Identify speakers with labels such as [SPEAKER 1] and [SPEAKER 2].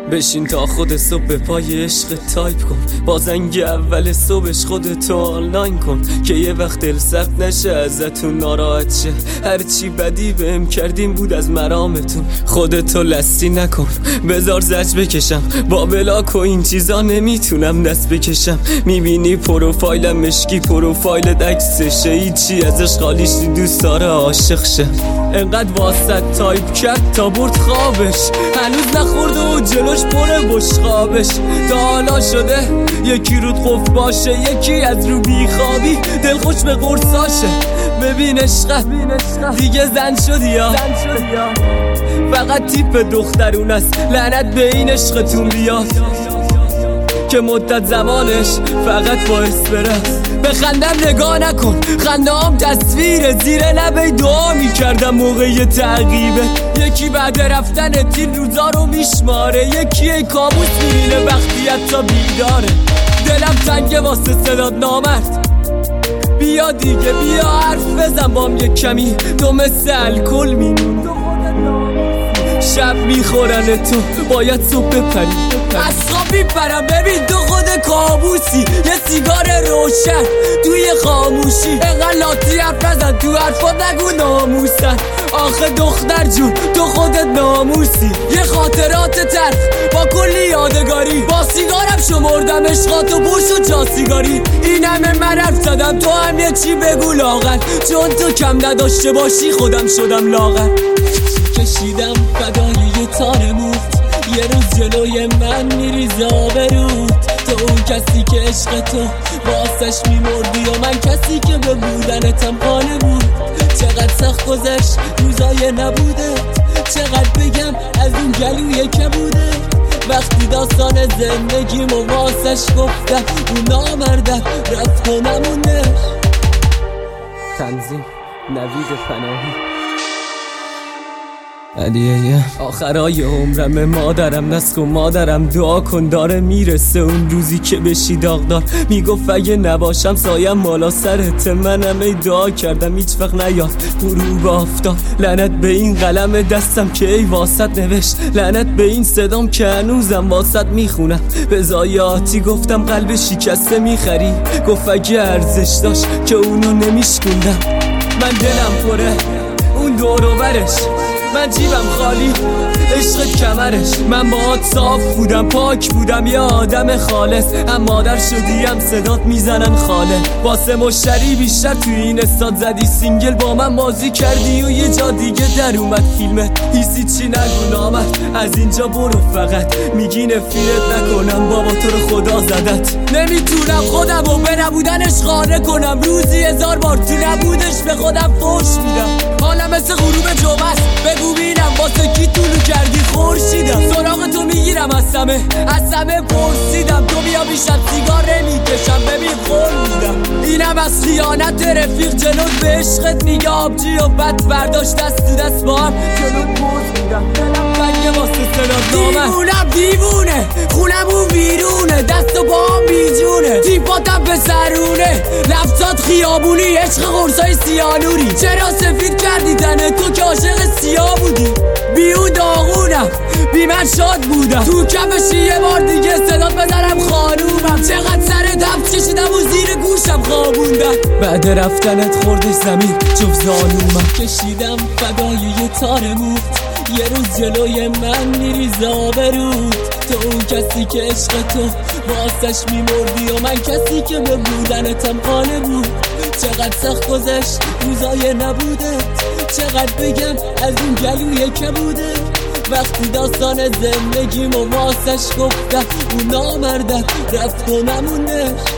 [SPEAKER 1] بشین تا خود صبح به پای عشق تایپ کن، با زنگ اول صبحش خودتو آنلاین کن که یه وقت دل سخت نشه ازتون ناراحت شه. هرچی بدی بهم کردیم بود از مرامتون، خودتو لستی نکن بذار زج بکشم، با بلاک و این چیزا نمیتونم دست بکشم. میبینی پروفایلم مشکی پروفایل دکسشه، هیچی ازش خالیش دوست داره عاشق شه. انقدر واسط تایپ کرد تا برد خوابش، هنوز نخورده و جلوش پره بشقابش. تا حالا شده یکی رود قفل باشه، یکی از رو بیخوابی دل خوش به قرصاشه. ببین عشقه دیگه زن شدی یا فقط تیپ دخترون است، لعنت به این عشقتون بیاد که مدت زمانش فقط با اسپرس. به خندم نگاه نکن، خندام تصویره، زیر لبه دعا میکردم موقع تعقیبه. یکی بعد رفتن تین روزا رو میشماره، یکی ای کابوس میبینه وقتی حتی بیداره. دلم تنگه واسه صدات نامرد، بیا دیگه بیا حرف بزن بام یک کمی، تو مثل الکل میمونی شب میخورن تو باید صبح بپری. از خواب میپرم ببین تو خود کابوسی، یه سیگار روشن توی خاموشی. انقدر لاتی حرف نزن تو حرفا نگو ناموسن. آخه دختر جون تو خودت ناموسی، یه خاطرات تلخ با کلی یادگاری. با سیگارم شمردم عشقاتو برش و جا سیگاری. این همه من حرف زدم تو هم یه چی بگو لاغر، چون تو کم نداشته باشی خودم شدم لاغر. کشیدم فدای یه تار موت، یه روز جلوی من میریزه آبروت. تو اون کسی که عشق تو واسش میمردی و من کسی که به بودنتم قانه بود. چقدر سخت گذشت روزای نبوده، چقدر بگم از اون گلوی که بوده. وقتی داستان زندگیم و واسش گفتم اون نامردم رفت و نمونه. تنظیم نوید پناهی. علیه آخرای عمرم مادرم نسخ و مادرم دعا کن داره میرسه اون روزی که بشی داغدار. میگفت اگه نباشم سایم مالا سرت، منم ای دعا کردم هیچ وقت نیاد غروب آفتاب. لعنت به این قلم دستم که ای واسط نوشت، لعنت به این صدام که هنوزم واسط میخونم. به ضایعاتی گفتم قلب شکسته میخری، گفت اگه ارزش داشت که اونو نمیشکوندم. من دلم پره اون دور و برش، من جیبم خالی عشق کمرش. من باهات صاف بودم پاک بودم یه آدم خالص، هم مادر شدی هم صدات میزنن خاله. واسه مشتری بیشتر توی این استاد زدی سینگل، با من بازی کردی و یه جا دیگه در اومد فیلمت. هیسی چی نگو نامد از اینجا برو، فقط میگی نفیرت نکنم بابا تو رو خدا زدت. نمیتونم خودم و به نبودنش خانه کنم، روزی 1000 بار تو نبودش به خودم فوش میدم. حالا مثل غروب جمعه بگو بینم واسه کی طولو کردی خورشیدم. سراغ تو میگیرم از همه پرسیدم، تو بیا بیشم سیگار نمیکشم ببین خور میدم. اینم از خیانت رفیق جلوت به عشقت میگه آبجی و بد برداشت دست تو دست با هم جلوت پرس میدم. دلم بنگه واسه سنات دیوونه خونمون بیرونه، دست و پاهم بیجونه، تیپاتم به سرونه، لفتات خیابونی عشق قرصای سیانوری. چرا سفید کردی تنه تو که عاشق سیاه بودی؟ بیو داغونم بی من شاد بودم، تو کفشی یه بار دیگه صدات بزنم خانومم. چقدر سر دفت کشیدم و زیر گوشم خوابوندم، بعد رفتنت خوردش زمین جفت زانومم. کشیدم فدای یه تار موت، یه روز جلوی من میریزه آبروت. تو اون کسی که عشق تو واسش میمردی و من کسی که به بودنتم قانه بود. چقدر سخت گذشت روزای نبوده، چقدر بگم از اون گلوی که بوده. وقتی داستان زندگیم و واسش گفتم اون نامردم رفت و نمونه.